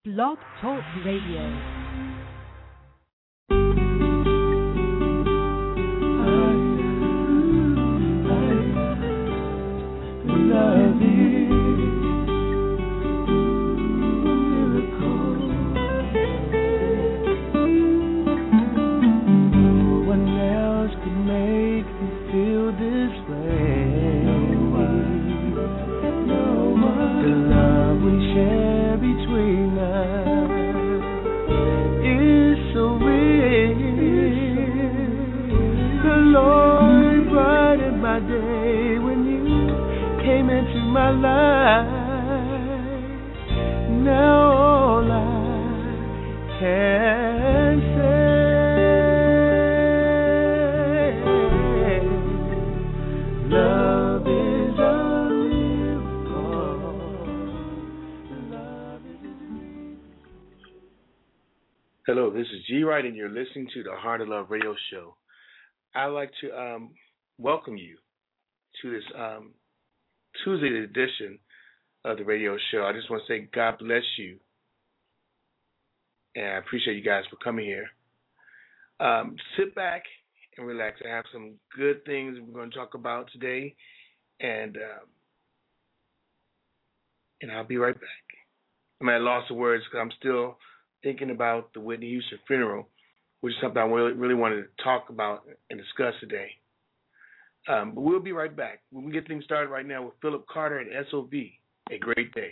Blog Talk Radio. Hello, this is G Wright, and you're listening to the Heart of Love Radio Show. I'd like to welcome you to this Tuesday edition of the radio show. I just want to say God bless you, and I appreciate you guys for coming here. Sit back and relax. I have some good things we're going to talk about today, and I'll be right back. I'm at a loss of words because I'm still thinking about the Whitney Houston funeral, which is something I really wanted to talk about and discuss today. But we'll be right back. We'll get things started right now with Philip Carter and SOV, A Great Day.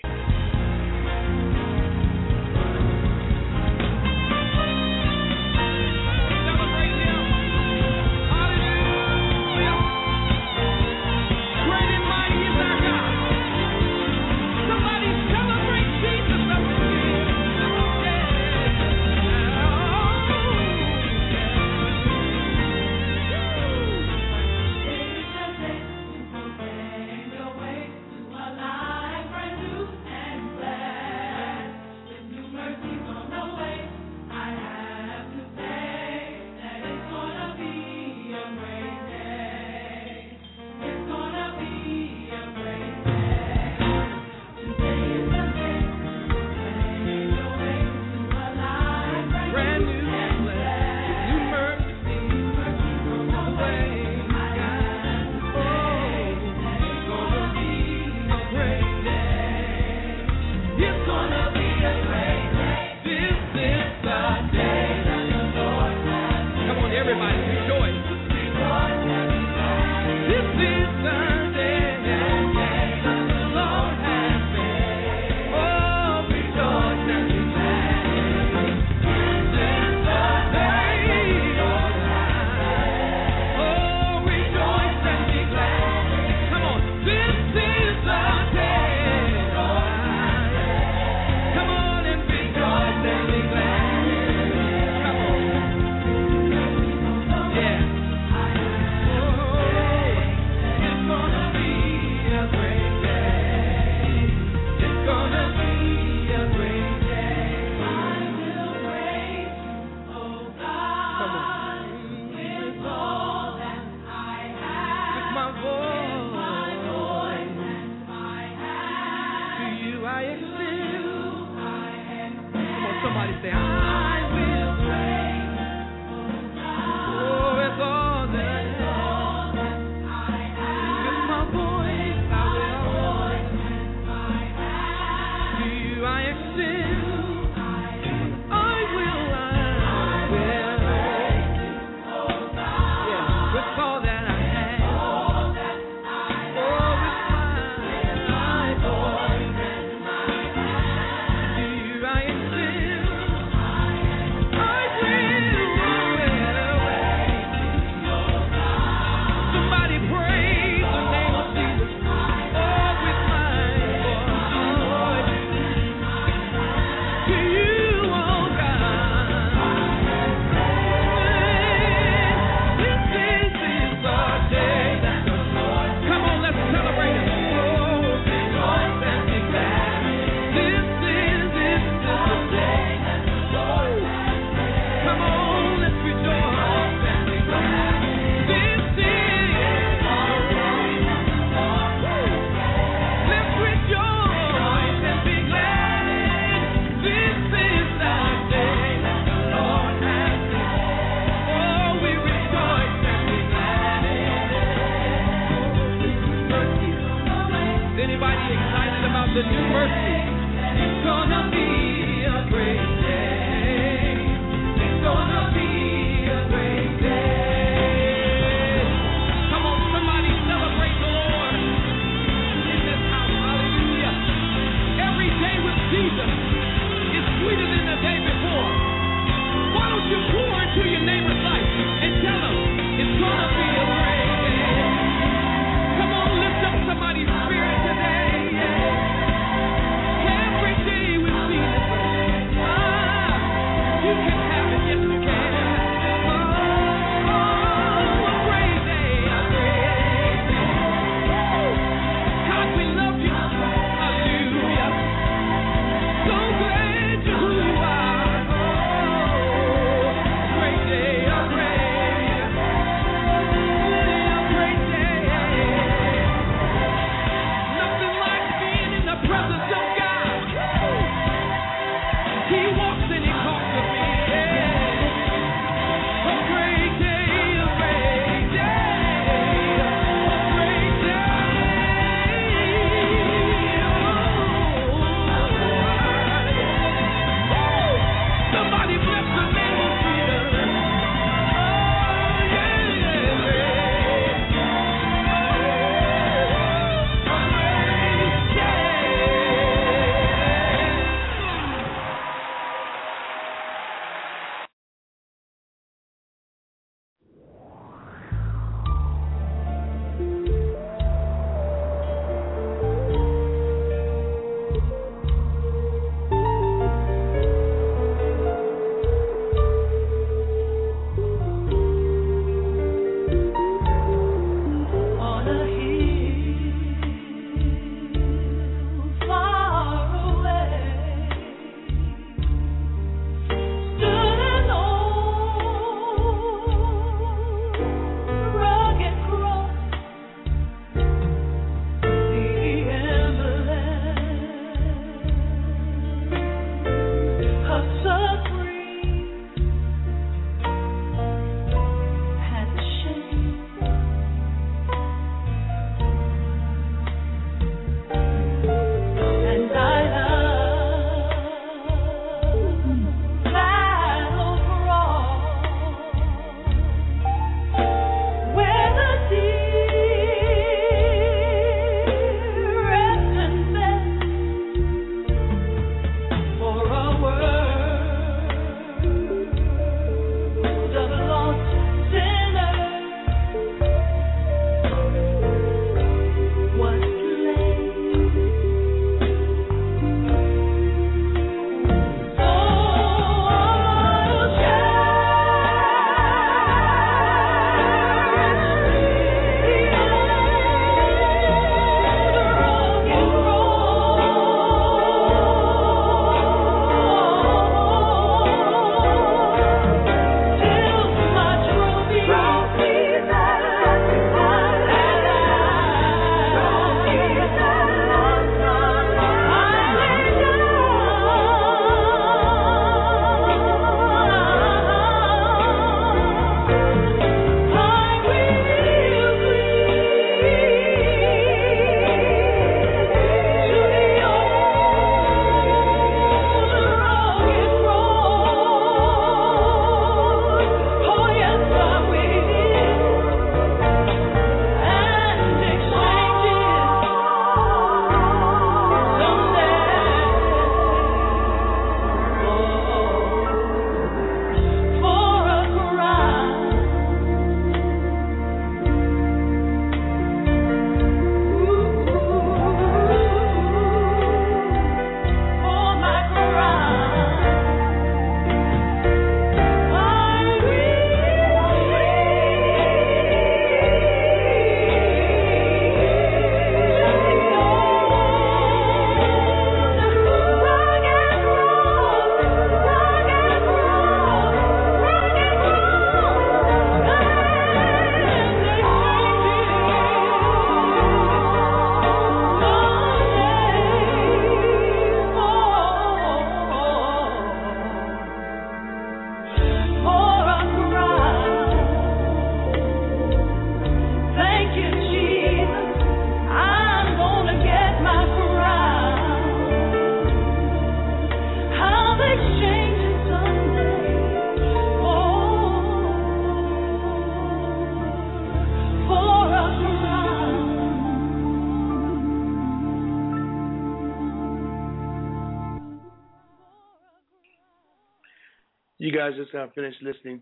You guys just finished listening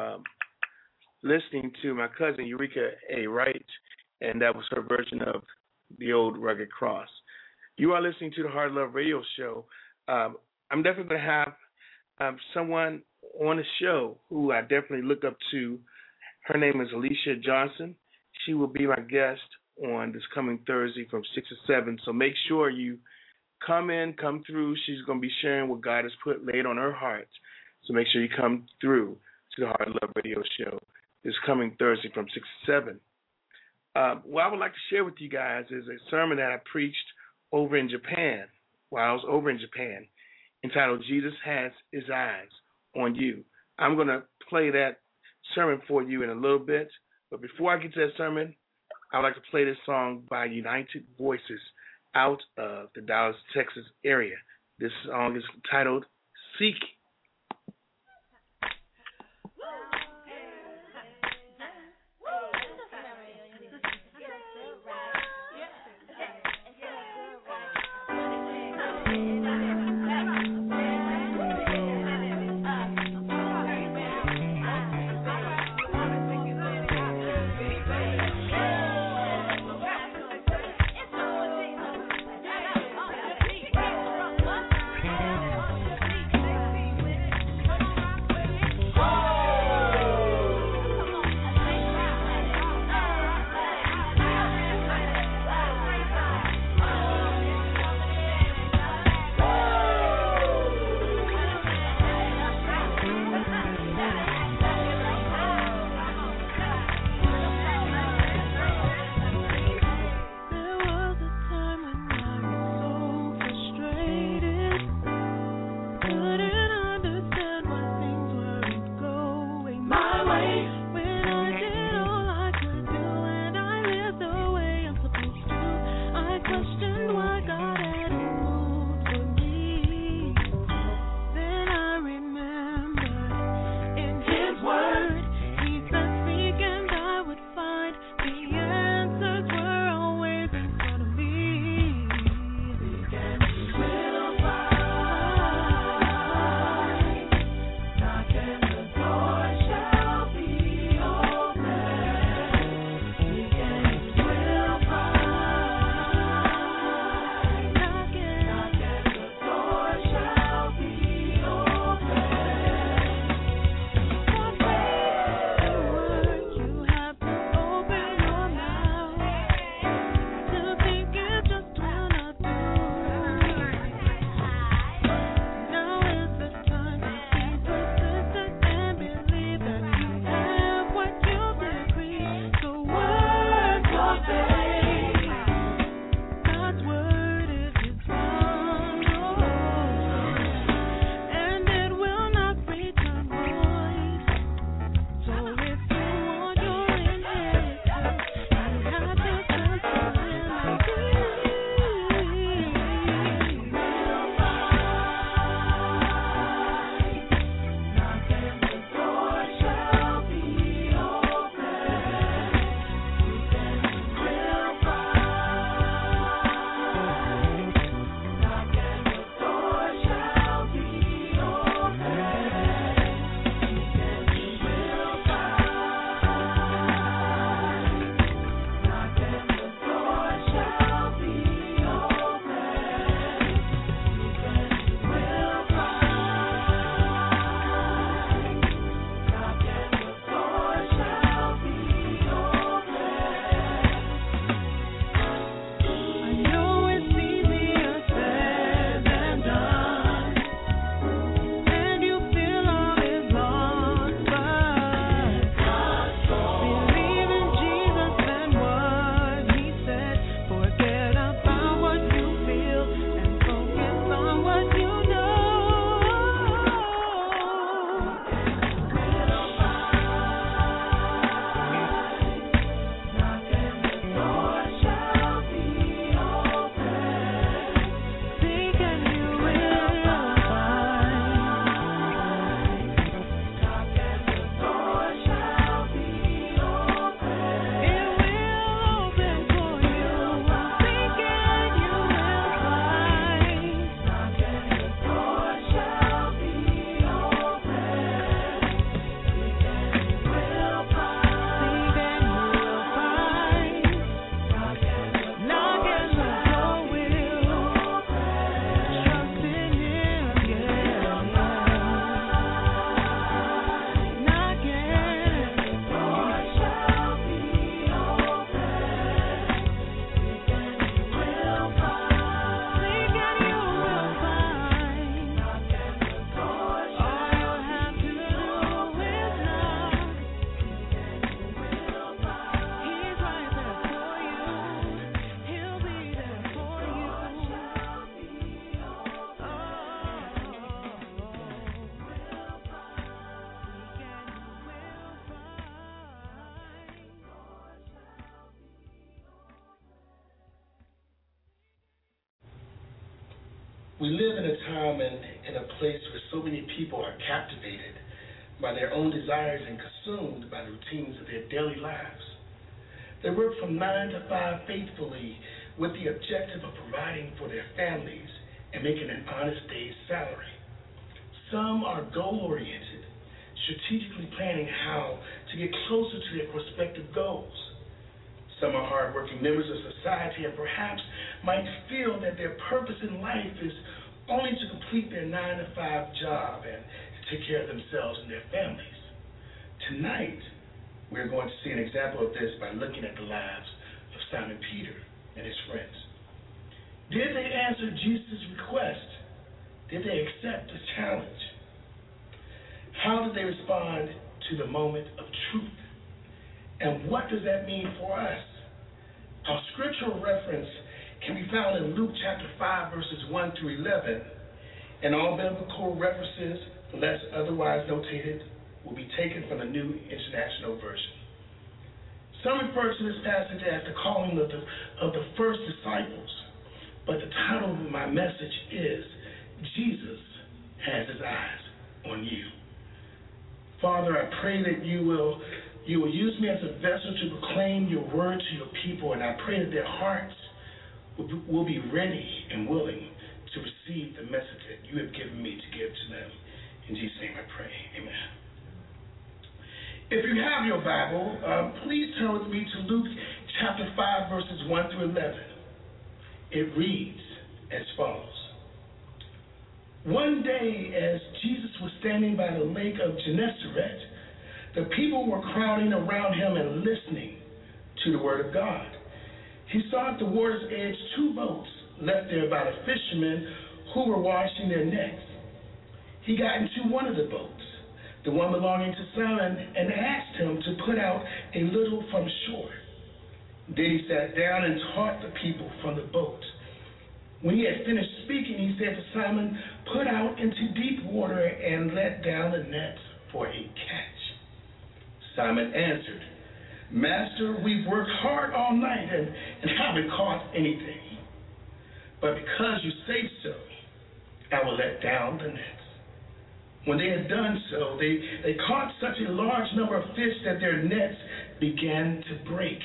to my cousin Eureka A. Wright, and that was her version of the old Rugged Cross. You are listening to the Hard Love Radio Show. I'm definitely going to have someone on the show who I definitely look up to. Her name is Alicia Johnson. She will be my guest on this coming Thursday from 6 to 7. So make sure you come through. She's going to be sharing what God has laid on her heart. So make sure you come through to the Hard Love Radio Show this coming Thursday from 6 to 7. What I would like to share with you guys is a sermon that I preached over in Japan, while I was over in Japan, entitled Jesus Has His Eyes on You. I'm going to play that sermon for you in a little bit. But before I get to that sermon, I'd like to play this song by United Voices out of the Dallas, Texas area. This song is titled Seek. We live in a time and in a place where so many people are captivated by their own desires and consumed by the routines of their daily lives. They work from 9 to 5 faithfully with the objective of providing for their families and making an honest day's salary. Some are goal-oriented, strategically planning how to get closer to their prospective goals. Some are hardworking members of society and perhaps might feel that their purpose in life is only to complete their 9 to 5 job and to take care of themselves and their families. Tonight, we're going to see an example of this by looking at the lives of Simon Peter and his friends. Did they answer Jesus' request? Did they accept the challenge? How did they respond to the moment of truth? And what does that mean for us? Our scriptural reference can be found in Luke chapter 5, verses 1 through 11, and all biblical references, unless otherwise notated, will be taken from the New International Version. Some refer to this passage as the calling of the first disciples, but the title of my message is Jesus Has His Eyes on You. Father, I pray that you will use me as a vessel to proclaim your word to your people, and I pray that their hearts will be ready and willing to receive the message that you have given me to give to them. In Jesus' name I pray. Amen. If you have your Bible, please turn with me to Luke chapter 5, verses 1 through 11. It reads as follows. One day, as Jesus was standing by the lake of Gennesaret, the people were crowding around him and listening to the word of God. He saw at the water's edge 2 boats left there by the fishermen who were washing their nets. He got into one of the boats, the one belonging to Simon, and asked him to put out a little from shore. Then he sat down and taught the people from the boat. When he had finished speaking, he said to Simon, "Put out into deep water and let down the nets for a catch." Simon answered, "Master, we've worked hard all night and haven't caught anything. But because you say so, I will let down the nets." When they had done so, they caught such a large number of fish that their nets began to break.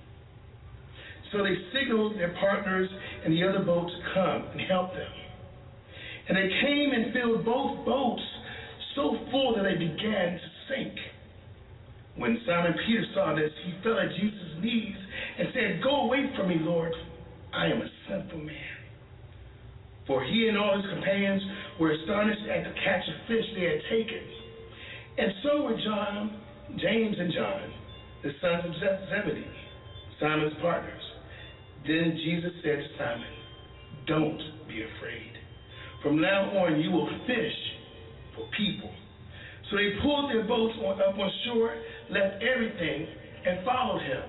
So they signaled their partners in the other boat to come and help them. And they came and filled both boats so full that they began to sink. When Simon Peter saw this, he fell at Jesus' knees and said, "Go away from me, Lord. I am a sinful man." For he and all his companions were astonished at the catch of fish they had taken. And so were John, James, and John, the sons of Zebedee, Simon's partners. Then Jesus said to Simon, "Don't be afraid. From now on you will fish for people." So they pulled their boats up on shore, left everything, and followed him.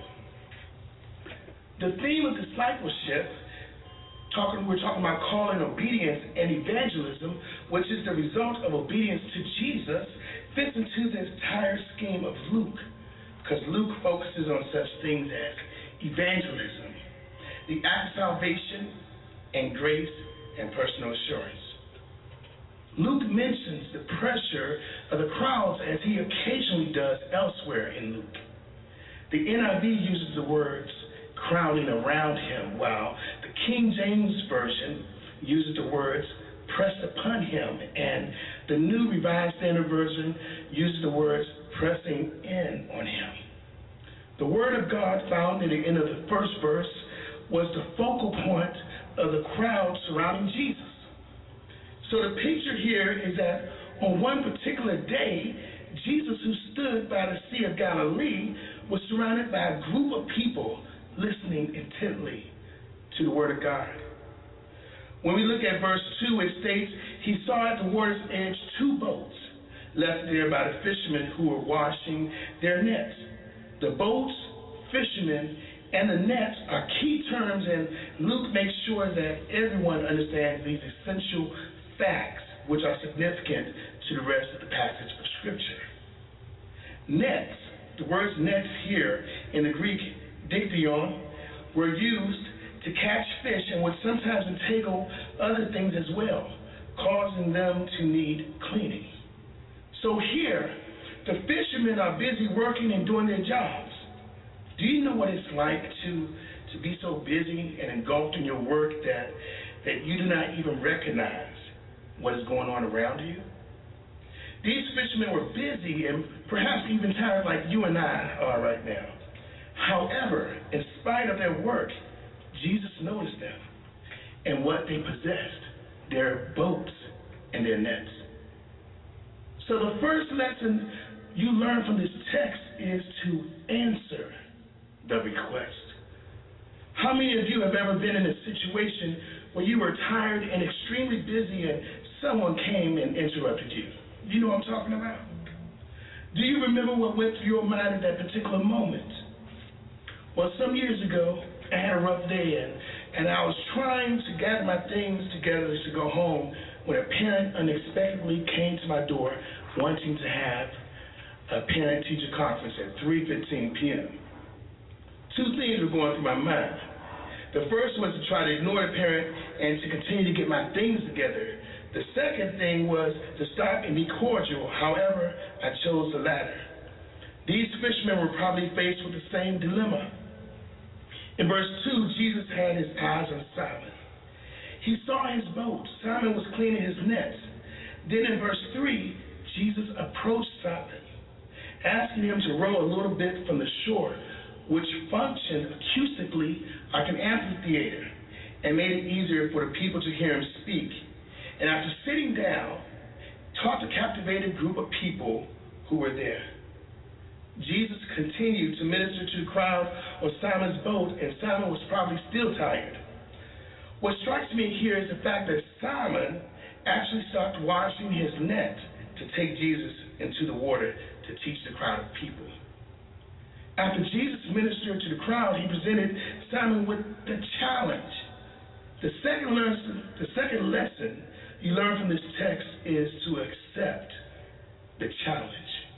The theme of discipleship, we're talking about calling, obedience, and evangelism, which is the result of obedience to Jesus, fits into the entire scheme of Luke, because Luke focuses on such things as evangelism, the act of salvation, and grace and personal assurance. Luke mentions the pressure of the crowds as he occasionally does elsewhere in Luke. The NIV uses the words crowding around him, while the King James Version uses the words pressed upon him, and the New Revised Standard Version uses the words pressing in on him. The Word of God found at the end of the first verse was the focal point of the crowd surrounding Jesus. So the picture here is that on one particular day, Jesus, who stood by the Sea of Galilee, was surrounded by a group of people listening intently to the Word of God. When we look at verse 2, it states, he saw at the water's edge 2 boats left there by the fishermen who were washing their nets. The boats, fishermen, and the nets are key terms, and Luke makes sure that everyone understands these essential facts, which are significant to the rest of the passage of Scripture. Nets, the words nets here in the Greek diktion, were used to catch fish and would sometimes entangle other things as well, causing them to need cleaning. So here, the fishermen are busy working and doing their jobs. Do you know what it's like to be so busy and engulfed in your work that you do not even recognize what is going on around you? These fishermen were busy and perhaps even tired like you and I are right now. However, in spite of their work, Jesus noticed them and what they possessed, their boats and their nets. So the first lesson you learn from this text is to answer the request. How many of you have ever been in a situation where you were tired and extremely busy and someone came and interrupted you? You know what I'm talking about? Do you remember what went through your mind at that particular moment? Well, some years ago, I had a rough day and I was trying to gather my things together to go home when a parent unexpectedly came to my door wanting to have a parent-teacher conference at 3:15 p.m. Two things were going through my mind. The first was to try to ignore the parent and to continue to get my things together. The second thing was to stop and be cordial. However, I chose the latter. These fishermen were probably faced with the same dilemma. In verse 2, Jesus had his eyes on Simon. He saw his boat. Simon was cleaning his nets. Then in verse 3, Jesus approached Simon, asking him to row a little bit from the shore, which functioned acoustically like an amphitheater and made it easier for the people to hear him speak. And after sitting down, taught the captivated group of people who were there. Jesus continued to minister to the crowd on Simon's boat, and Simon was probably still tired. What strikes me here is the fact that Simon actually stopped washing his net to take Jesus into the water to teach the crowd of people. After Jesus ministered to the crowd, he presented Simon with the challenge. The second lesson you learn from this text is to accept the challenge.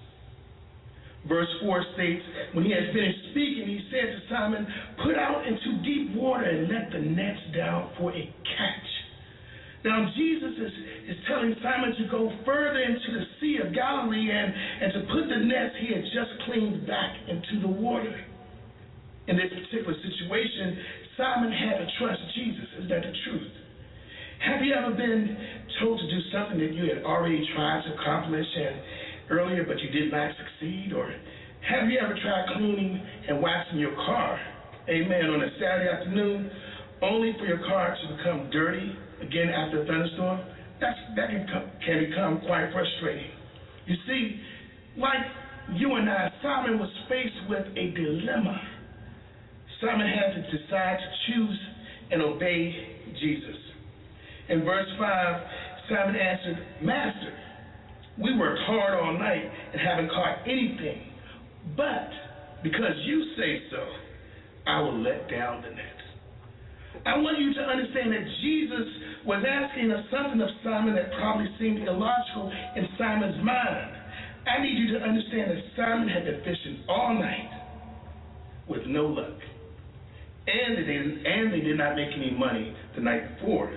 Verse 4 states, when he had finished speaking, he said to Simon, "Put out into deep water and let the nets down for a catch." Now, Jesus is telling Simon to go further into the Sea of Galilee and to put the nets he had just cleaned back into the water. In this particular situation, Simon had to trust Jesus. Is that the truth? Have you ever been told to do something that you had already tried to accomplish earlier, but you did not succeed? Or have you ever tried cleaning and waxing your car, amen, on a Saturday afternoon, only for your car to become dirty again after a thunderstorm? That can become quite frustrating. You see, like you and I, Simon was faced with a dilemma. Simon had to decide to choose and obey Jesus. In verse 5, Simon answered, "Master, we worked hard all night and haven't caught anything, but because you say so, I will let down the nets." I want you to understand that Jesus was asking of something of Simon that probably seemed illogical in Simon's mind. I need you to understand that Simon had been fishing all night with no luck, and they did not make any money the night before.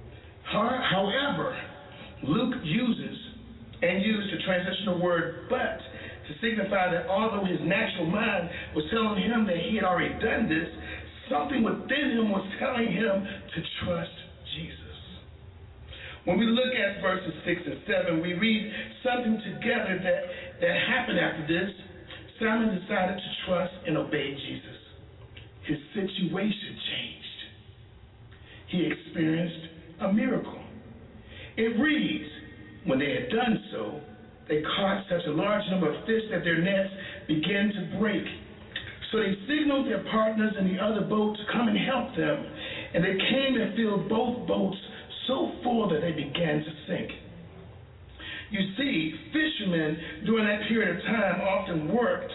However, Luke used the transitional word "but" to signify that although his natural mind was telling him that he had already done this, something within him was telling him to trust Jesus. When we look at verses 6 and 7, we read something together that happened after this. Simon decided to trust and obey Jesus. His situation changed. He experienced a miracle. It reads, when they had done so, they caught such a large number of fish that their nets began to break. So they signaled their partners in the other boat to come and help them, and they came and filled both boats so full that they began to sink. You see, fishermen during that period of time often worked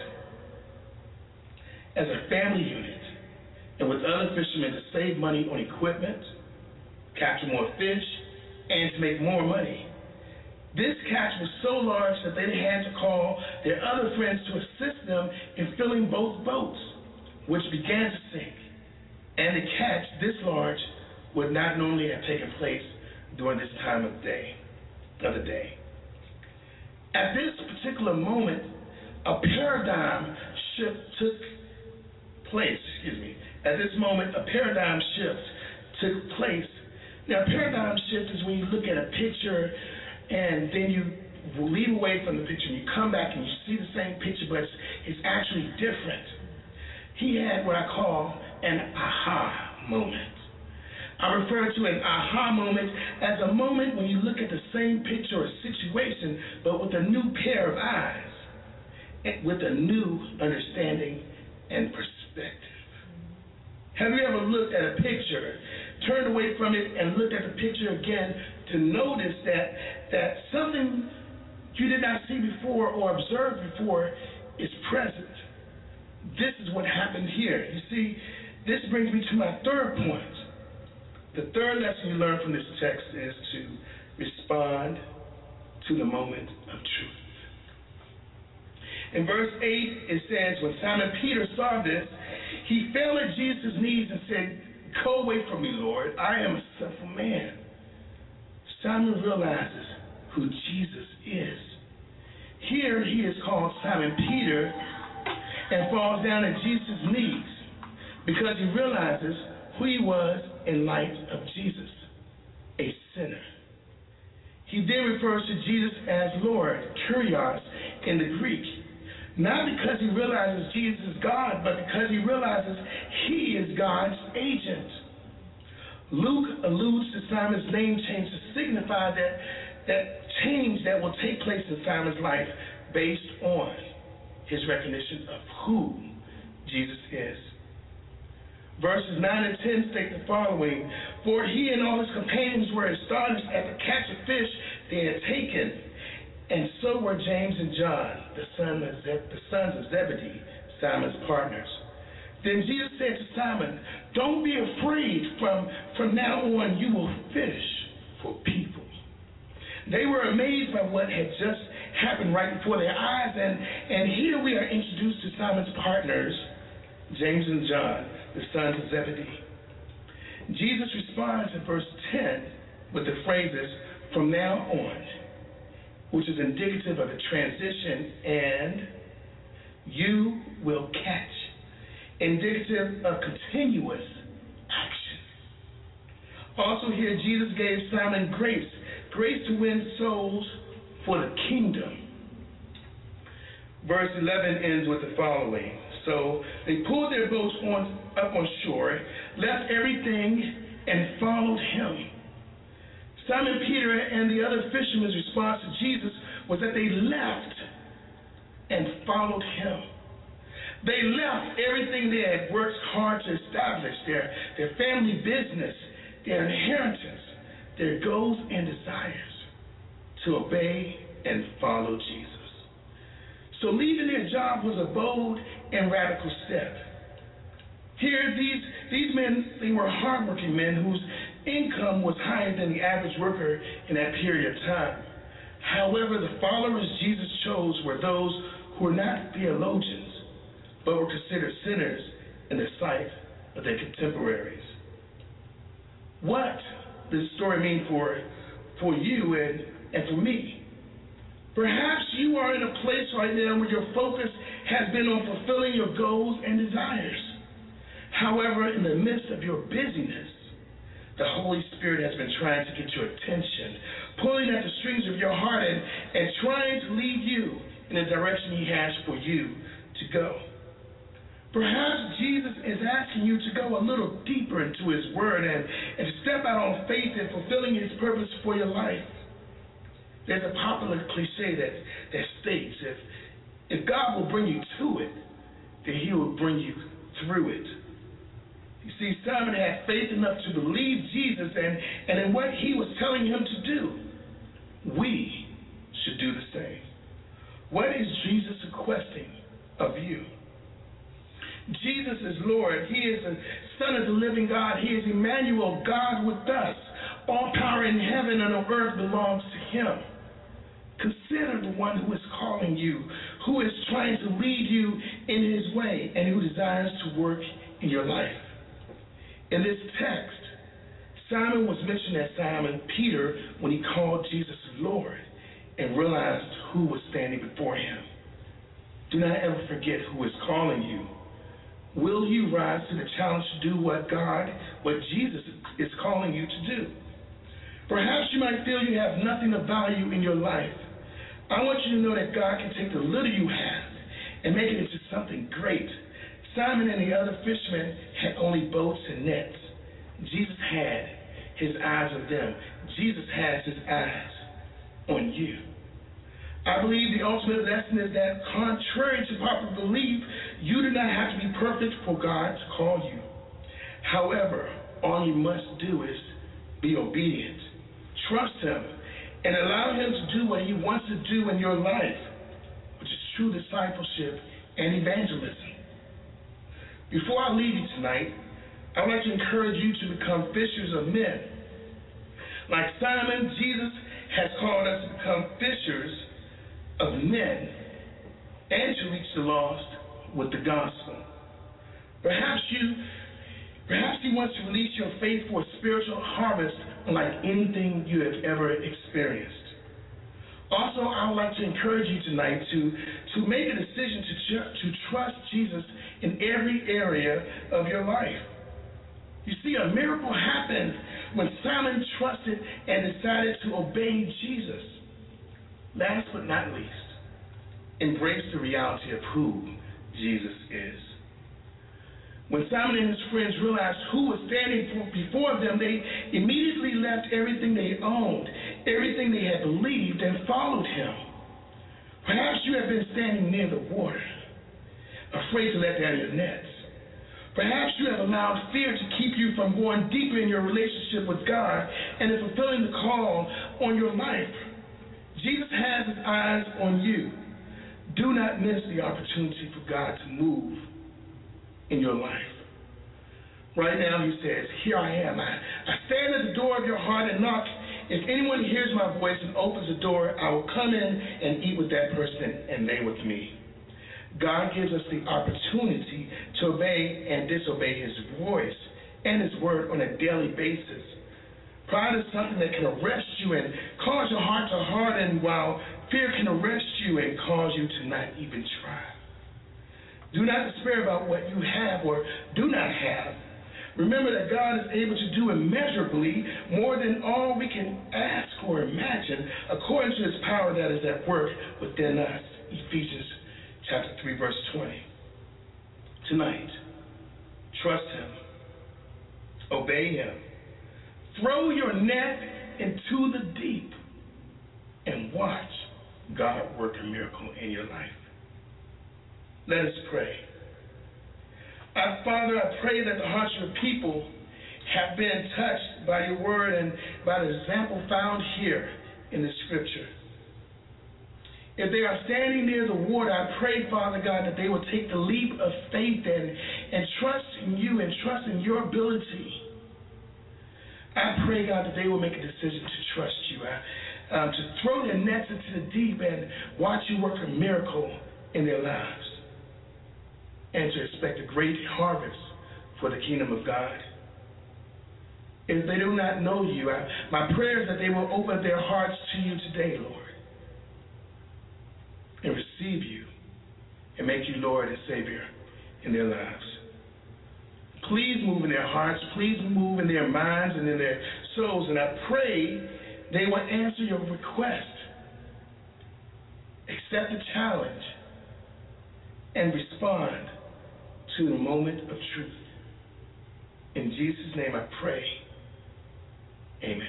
as a family unit and with other fishermen to save money on equipment, capture more fish, and to make more money. This catch was so large that they had to call their other friends to assist them in filling both boats, which began to sink. and a catch this large would not normally have taken place during this time of the day. At this particular moment, a paradigm shift took place. At this moment, a paradigm shift took place. Now, a paradigm shift is when you look at a picture and then you leave away from the picture and you come back and you see the same picture, but it's actually different. He had what I call an aha moment. I refer to an aha moment as a moment when you look at the same picture or situation, but with a new pair of eyes, with a new understanding and perspective. Have you ever looked at a picture, turned away from it, and looked at the picture again to notice that something you did not see before or observe before is present? This is what happened here. You see, this brings me to my third point. The third lesson you learn from this text is to respond to the moment of truth. In verse 8, it says, when Simon Peter saw this, he fell at Jesus' knees and said, "Go away from me, Lord. I am a sinful man." Simon realizes who Jesus is. Here he is called Simon Peter and falls down at Jesus' knees because he realizes who he was in light of Jesus, a sinner. He then refers to Jesus as Lord, Kyrios, in the Greek, not because he realizes Jesus is God, but because he realizes he is God's agent. Luke alludes to Simon's name change to signify that change that will take place in Simon's life based on his recognition of who Jesus is. Verses 9 and 10 state the following: for he and all his companions were astonished at the catch of fish they had taken, and so were James and John, the sons of Zebedee, Simon's partners. Then Jesus said to Simon, "Don't be afraid. From now on you will fish for people." They were amazed by what had just happened right before their eyes, and here we are introduced to Simon's partners, James and John, the sons of Zebedee. Jesus responds in verse 10 with the phrases, "from now on," which is indicative of a transition, and "you will catch," indicative of continuous action. Also here, Jesus gave Simon grace to win souls for the kingdom. Verse 11 ends with the following: so they pulled their boats up on shore, left everything, and followed him. Simon Peter and the other fishermen's response to Jesus was that they left and followed him. They left everything they had worked hard to establish, their family business, their inheritance, their goals and desires, to obey and follow Jesus. So leaving their job was a bold and radical step. Here, these men, they were hardworking men whose income was higher than the average worker in that period of time. However, the followers Jesus chose were those who were not theologians, but were considered sinners in the sight of their contemporaries. What does this story mean for you and for me? Perhaps you are in a place right now where your focus has been on fulfilling your goals and desires. However, in the midst of your busyness, the Holy Spirit has been trying to get your attention, pulling at the strings of your heart and trying to lead you in the direction he has for you to go. Perhaps Jesus is asking you to go a little deeper into his word and to step out on faith in fulfilling his purpose for your life. There's a popular cliche that states, if God will bring you to it, then he will bring you through it. You see, Simon had faith enough to believe Jesus and in what he was telling him to do. We should do the same. What is Jesus requesting of you? Jesus is Lord. He is the Son of the living God. He is Emmanuel, God with us. All power in heaven and on earth belongs to him. Consider the one who is calling you, who is trying to lead you in his way, and who desires to work in your life. In this text, Simon was mentioned as Simon Peter when he called Jesus Lord and realized who was standing before him. Do not ever forget who is calling you. Will you rise to the challenge to do what Jesus is calling you to do? Perhaps you might feel you have nothing of value in your life. I want you to know that God can take the little you have and make it into something great. Simon and the other fishermen had only boats and nets. Jesus had his eyes on them. Jesus has his eyes on you. I believe the ultimate lesson is that, contrary to popular belief, you do not have to be perfect for God to call you. However, all you must do is be obedient. Trust him and allow him to do what he wants to do in your life, which is true discipleship and evangelism. Before I leave you tonight, I would like to encourage you to become fishers of men. Like Simon, Jesus has called us to become fishers of men and to reach the lost with the gospel. Perhaps he wants to release your faith for a spiritual harvest unlike anything you have ever experienced. Also, I would like to encourage you tonight to make a decision to trust Jesus in every area of your life. You see, a miracle happened when Simon trusted and decided to obey Jesus. Last but not least, embrace the reality of who Jesus is. When Simon and his friends realized who was standing before them, they immediately left everything they owned, everything they had believed, and followed him. Perhaps you have been standing near the water, afraid to let down your nets. Perhaps you have allowed fear to keep you from going deeper in your relationship with God and in fulfilling the call on your life. Jesus has his eyes on you. Do not miss the opportunity for God to move in your life. Right now, he says, here I am. I stand at the door of your heart and knock. If anyone hears my voice and opens the door, I will come in and eat with that person and they with me. God gives us the opportunity to obey and disobey his voice and his word on a daily basis. Pride is something that can arrest you and cause your heart to harden, while fear can arrest you and cause you to not even try. Do not despair about what you have or do not have. Remember that God is able to do immeasurably more than all we can ask or imagine, according to his power that is at work within us. Ephesians chapter 3, verse 20. Tonight, trust him. Obey him. Throw your net into the deep and watch God work a miracle in your life. Let us pray. Father, I pray that the hearts of your people have been touched by your word and by the example found here in the scripture. If they are standing near the water, I pray, Father God, that they will take the leap of faith and trust in you and trust in your ability. I pray, God, that they will make a decision to trust you, to throw their nets into the deep and watch you work a miracle in their lives, and to expect a great harvest for the kingdom of God. If they do not know you, my prayer is that they will open their hearts to you today, Lord, and receive you and make you Lord and Savior in their lives. Please move in their hearts. Please move in their minds and in their souls. And I pray they will answer your request, accept the challenge, and respond to the moment of truth. In Jesus' name I pray. Amen.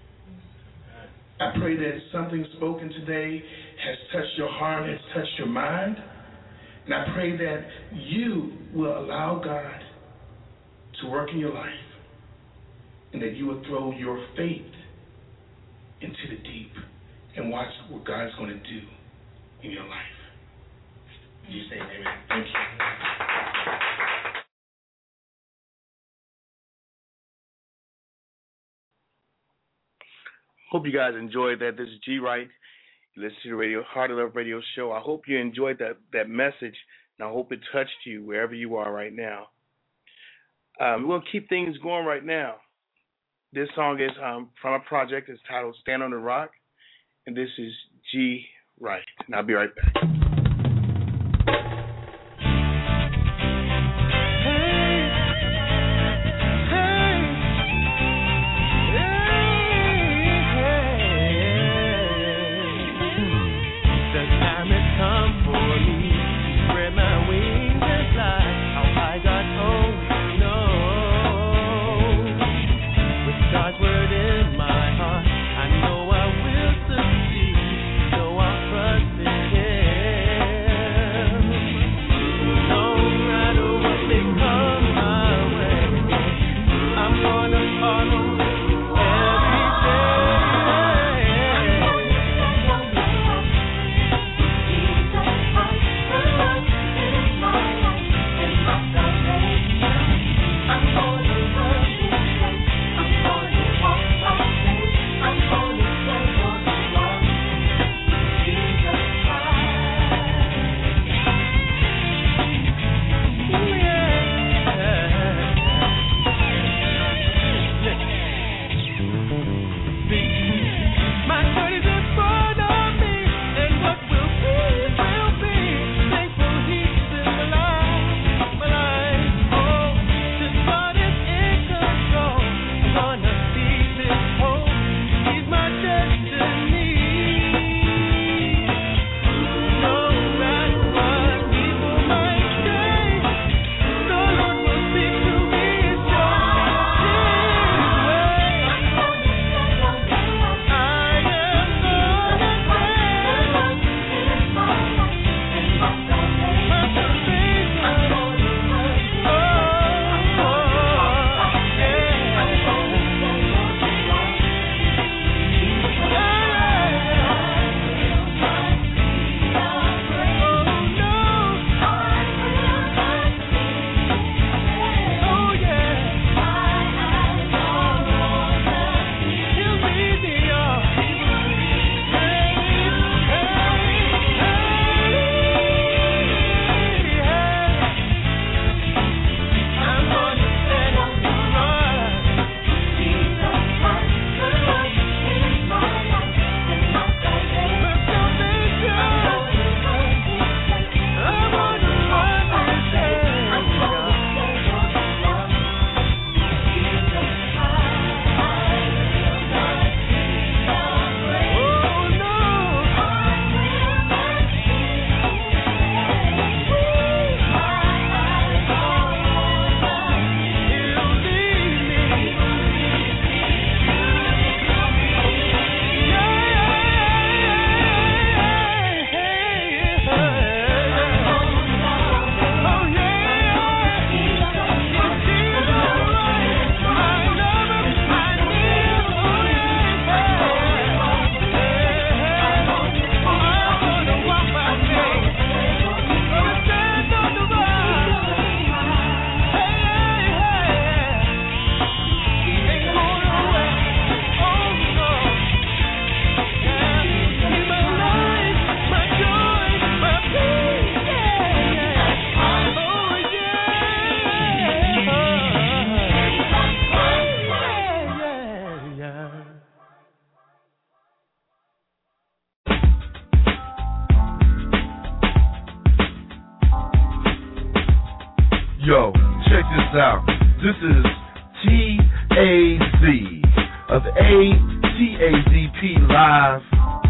I pray that something spoken today has touched your heart, has touched your mind. And I pray that you will allow God to work in your life, and that you will throw your faith into the deep and watch what God's going to do in your life. In Jesus' name, amen. Thank you. Hope you guys enjoyed that. This is G. Wright. You listen to the radio, Heart of Love radio show. I hope you enjoyed that message, and I hope it touched you wherever you are right now. We're going to keep things going right now. This song is from a project. It's titled Stand on the Rock. And this is G. Wright. And I'll be right back. Yo, check this out. This is T-A-Z of A-T-A-Z-P Live.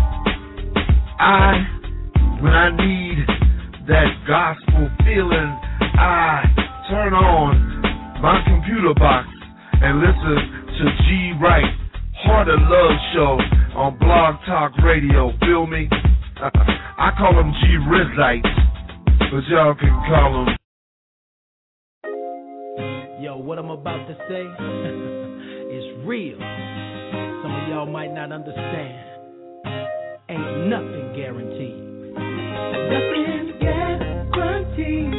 When I need that gospel feeling, I turn on my computer box and listen to G. Wright, Heart of Love Show on Blog Talk Radio. Feel me? I call him G. Rizite, but y'all can call him. Yo, what I'm about to say is real. Some of y'all might not understand. Ain't nothing guaranteed. Nothing guaranteed.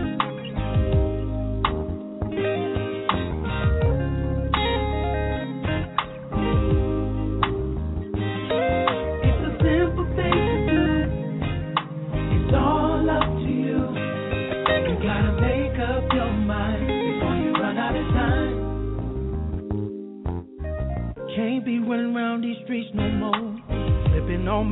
It's a simple thing to do. It's all up to you. You gotta make up your mind before you run out of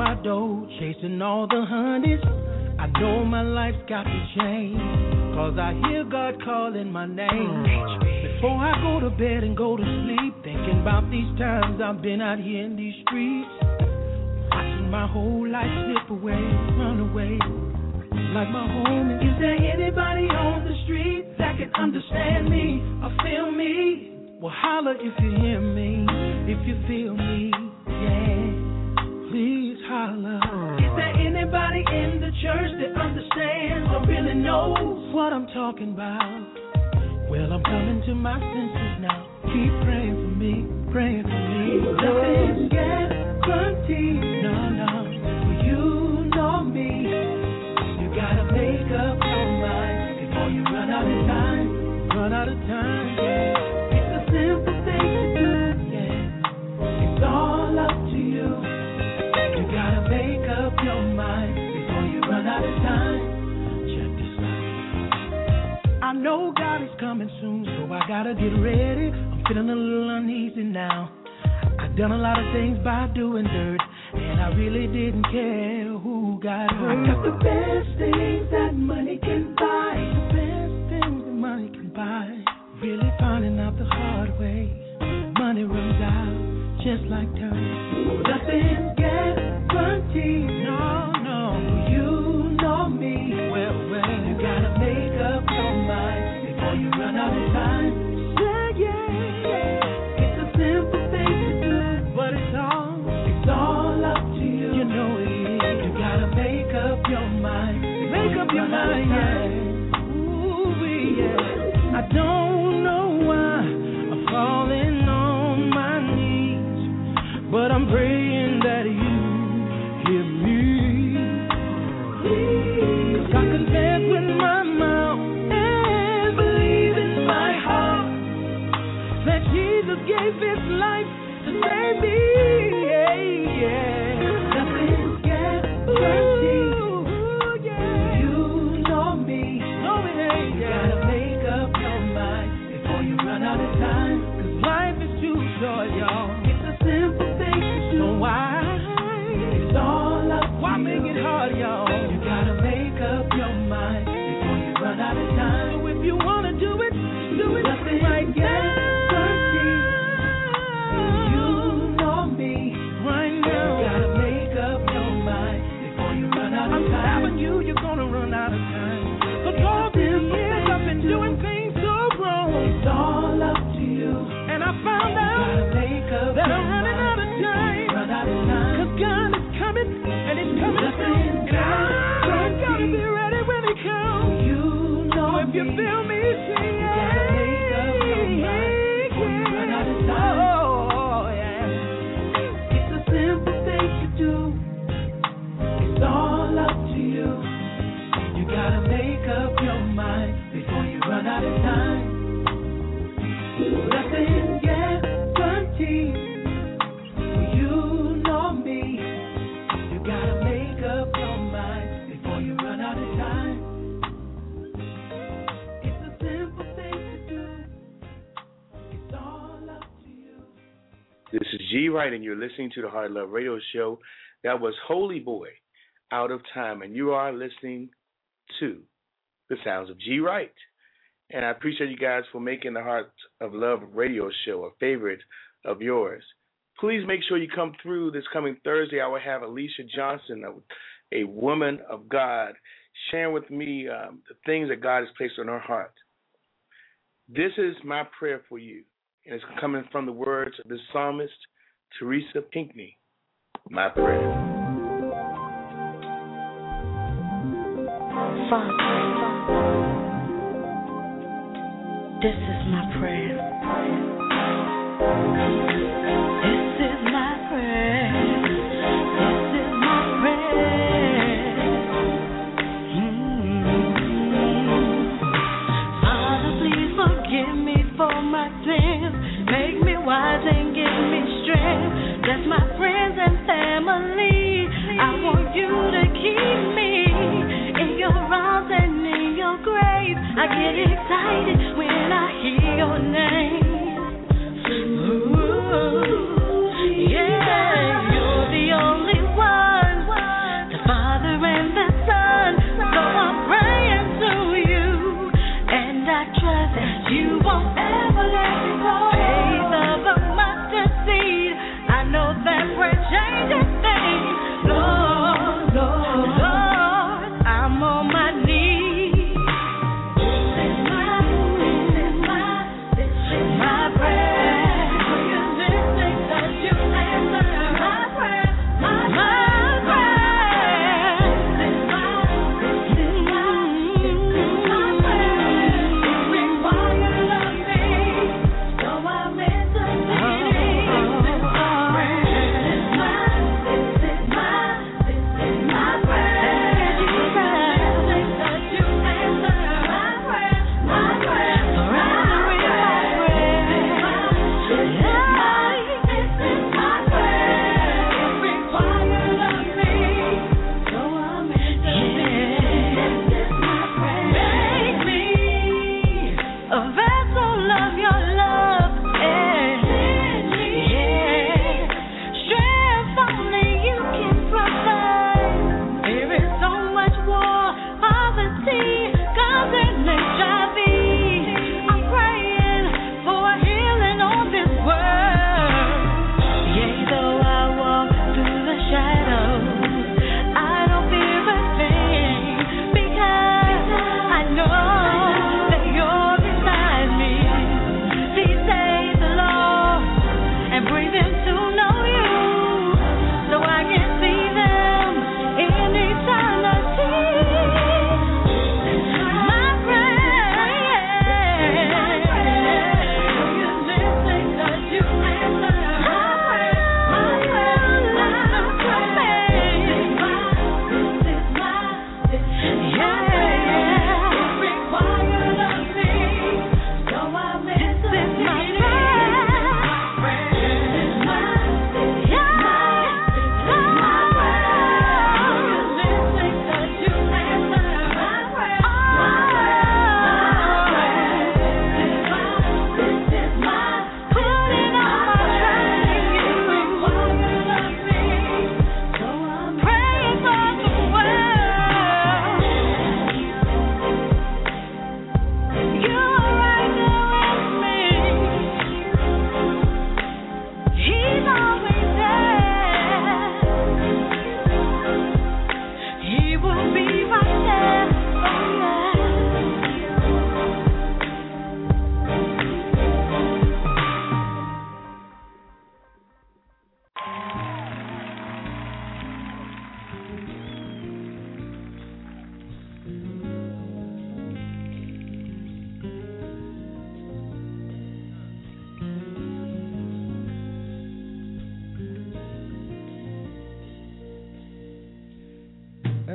my door, chasing all the honeys. I know my life's got to change, 'cause I hear God calling my name. Before I go to bed and go to sleep, thinking about these times I've been out here in these streets, watching my whole life slip away, run away, like my home. Is there anybody on the street that can understand me or feel me? Well, holler if you hear me, if you feel me, yeah. Please holler. Is there anybody in the church that understands or really knows what I'm talking about? Well, I'm coming to my senses now. Keep praying for me, praying for me. Nothing's guaranteed, no. You know me. You gotta make up your mind before you run out of time. Run out of time, yeah. It's a simple thing to do, yeah. It's all up to you. You gotta make up your mind before you run out of time. Check this out. I know God is coming soon, so I gotta get ready. I'm feeling a little uneasy now. I've done a lot of things by doing dirt, and I really didn't care who got hurt. I got the best things that money can buy. The best things that money can buy. Really finding out the hard way. Money runs out just like time. Nothing's guaranteed. No. You know me. Well. You gotta make up your mind before you run out of time. Yeah. It's a simple thing to do, but it's all up to you. You know it is. You gotta make up your mind. Make up your mind, yeah. Ooh, yeah. I don't know why I'm falling on my knees, but I'm praying that you hear me. 'Cause I confess with my mouth and believe in my heart that Jesus gave his life to save me. Yeah. Nothing's guaranteed. You know me. You gotta make up your mind before you run out of time. 'Cause life is too short, y'all. It's a simple thing to do. So why? It's all up to you. Why make it hard, y'all? You gotta make up your mind before you run out of time. So if you wanna do it nothing right now. You know me. Right now. You gotta make up your mind before you run out of time. I'm telling you, you're gonna run out of time. But all these years I've been doing things so wrong. It's all up to you. And I found out that I'm running out of time. 'Cause God is coming, and He's coming soon. And I gotta be ready when He comes. You know so if you feel me, say yeah. You gotta make up your mind before you run out of time. Oh, yeah. It's a simple thing to do. It's all up to you. You gotta make up your mind before you run out of time. Nothing's guaranteed. You know me. You gotta make up your mind before you run out of time. It's a simple thing to do. It's all up to you. This is G Wright, and you're listening to the Hard Love Radio Show. That was Holy Boy, Out of Time, and you are listening to the sounds of G Wright. And I appreciate you guys for making the Heart of Love Radio Show a favorite of yours. Please make sure you come through this coming Thursday. I will have Alicia Johnson, a woman of God, sharing with me the things that God has placed on her heart. This is my prayer for you, and it's coming from the words of the psalmist, Teresa Pinckney. My prayer. Father, this is my prayer. This is my prayer. This is my prayer. Father, please forgive me for my sins. Make me wise and give me strength. Bless my friends and family. I want you to keep me in your arms and in your grace. I get excited when I hear your name. Ooh, yeah, you're the only one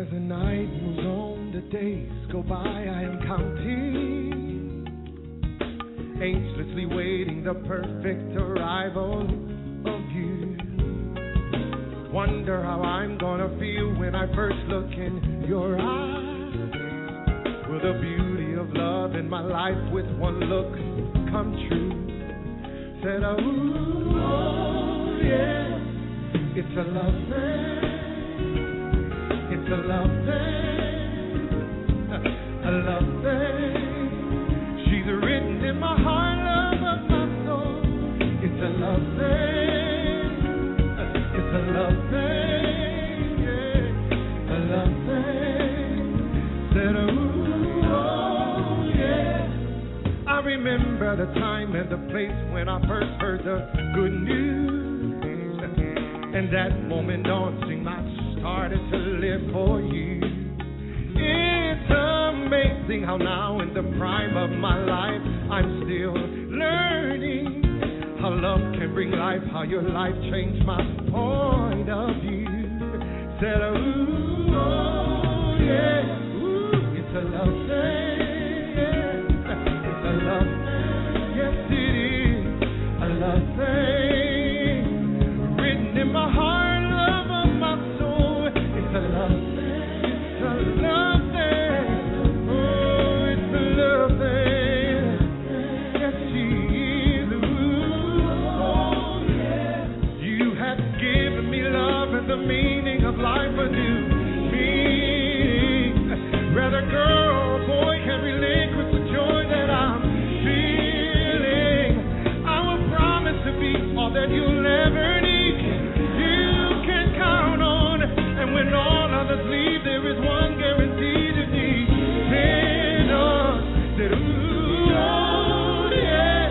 As the night moves on, the days go by, I am counting, anxiously waiting the perfect arrival of you. Wonder how I'm gonna feel when I first look in your eyes. Will the beauty of love in my life with one look come true? Said, oh yeah, it's a love thing. It's a love thing, a love thing. She's written in my heart, love of my soul. It's a love thing, it's a love thing, yeah, a love thing. Said, oh yeah. I remember the time and the place when I first heard the good news, and that moment dancing my started to live for you. It's amazing how now in the prime of my life I'm still learning how love can bring life, how your life changed my point of view. Said, ooh, oh yeah, ooh, it's a love thing, yeah. It's a love thing, yes it is, a love thing, written in my heart. The meaning of life anew. Me, rather girl or boy can relinquish the joy that I'm feeling. I will promise to be all that you'll ever need. You can count on, and when all others leave, there is one guarantee to depend on. That ooh, oh yeah,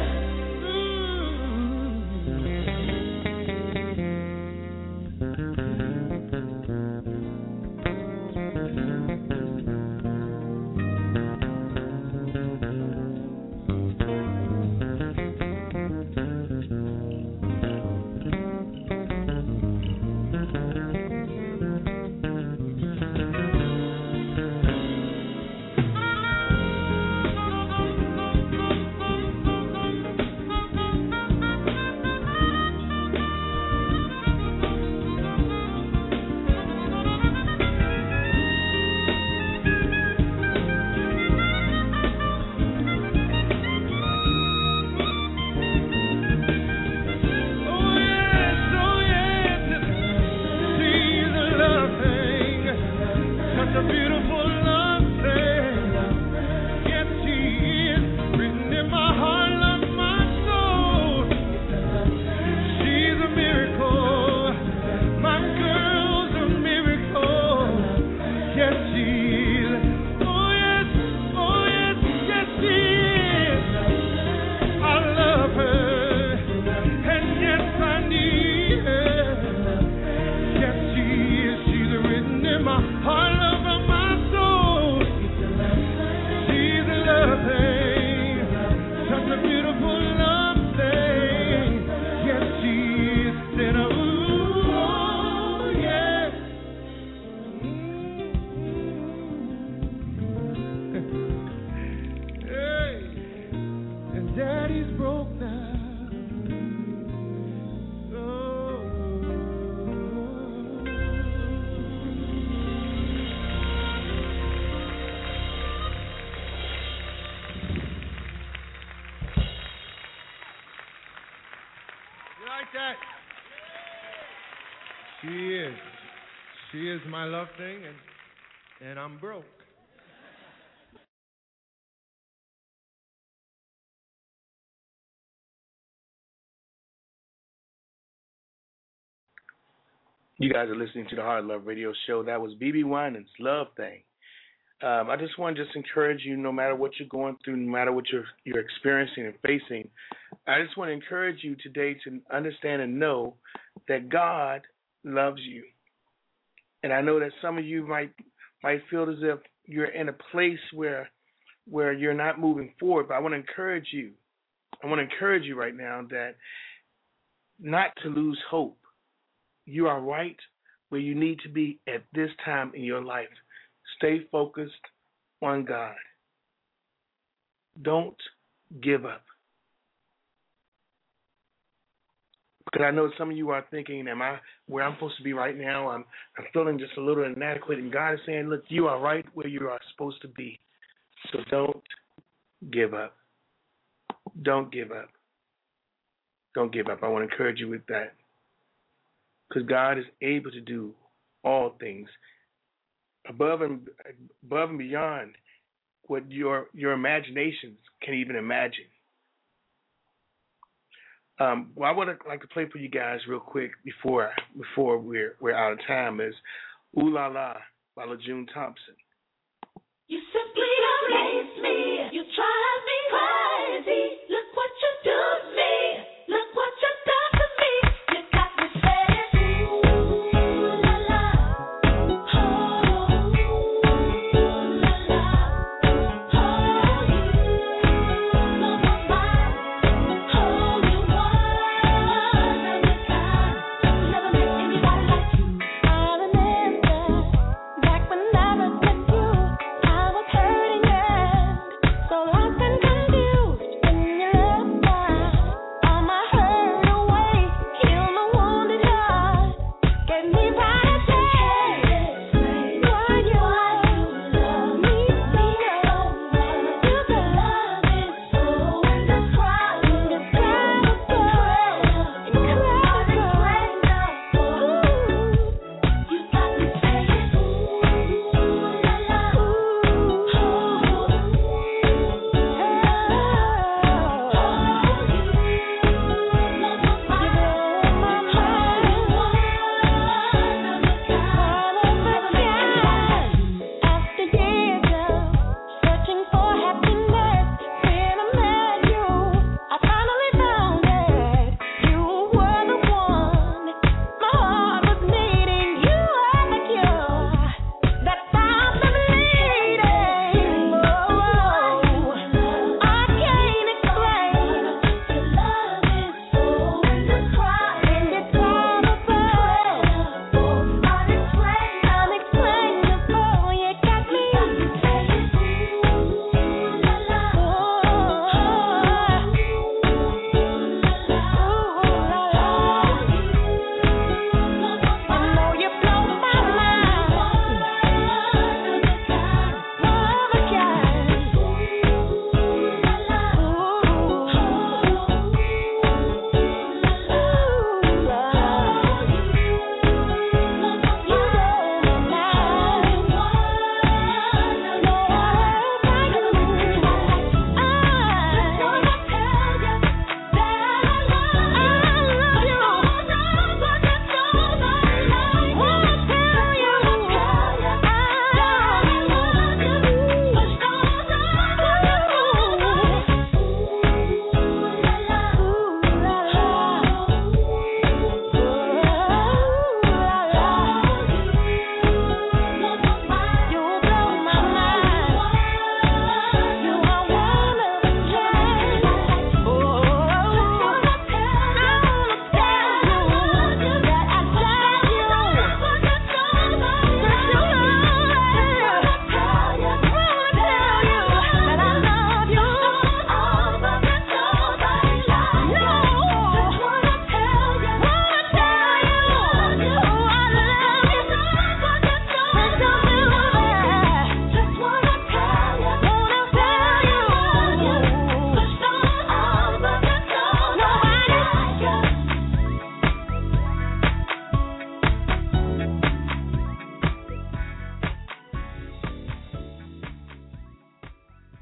She is my love thing, and I'm broke. You guys are listening to the Hard Love Radio Show. That was BeBe Winans' Love Thing. I just want to encourage you, no matter what you're going through, no matter what you're experiencing and facing, I just want to encourage you today to understand and know that God loves you. And I know that some of you might feel as if you're in a place where you're not moving forward, but I want to encourage you. I want to encourage you right now that not to lose hope. You are right where you need to be at this time in your life. Stay focused on God. Don't give up. Because I know some of you are thinking, am I where I'm supposed to be right now? I'm feeling just a little inadequate. And God is saying, look, you are right where you are supposed to be. So don't give up. Don't give up. Don't give up. I want to encourage you with that. Because God is able to do all things above and beyond what your imaginations can even imagine. What I would like to play for you guys real quick before we're out of time is Ooh La La by LaJune Thompson. You simply amaze me. You drive me crazy.